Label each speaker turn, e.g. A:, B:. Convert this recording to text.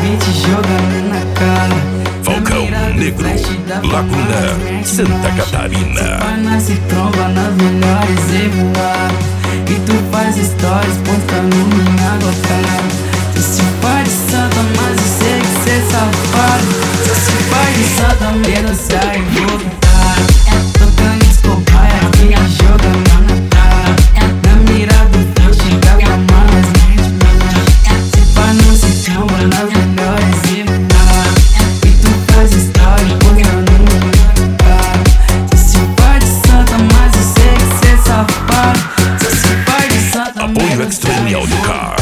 A: e te jogando na cara.
B: Falcão Negro, Laguna, Santa Catarina.
A: Nós se tromba nas melhores e voar. E tu faz stories postando minha gota. Tu se faz de santa, mas eu sei que cê é safado. Tu se faz de santa, medo sai e voltar. Tocando escobar aqui me jogando na cara. Na mira do fio chega com a mão nas mãos. Se faz não se tromba nas melhores e voar. E tu faz stories postando minha gota. Tu se faz de santa, mas eu sei que cê é safado. Tu se faz de santa,
B: Apoio Extreme Audio Car.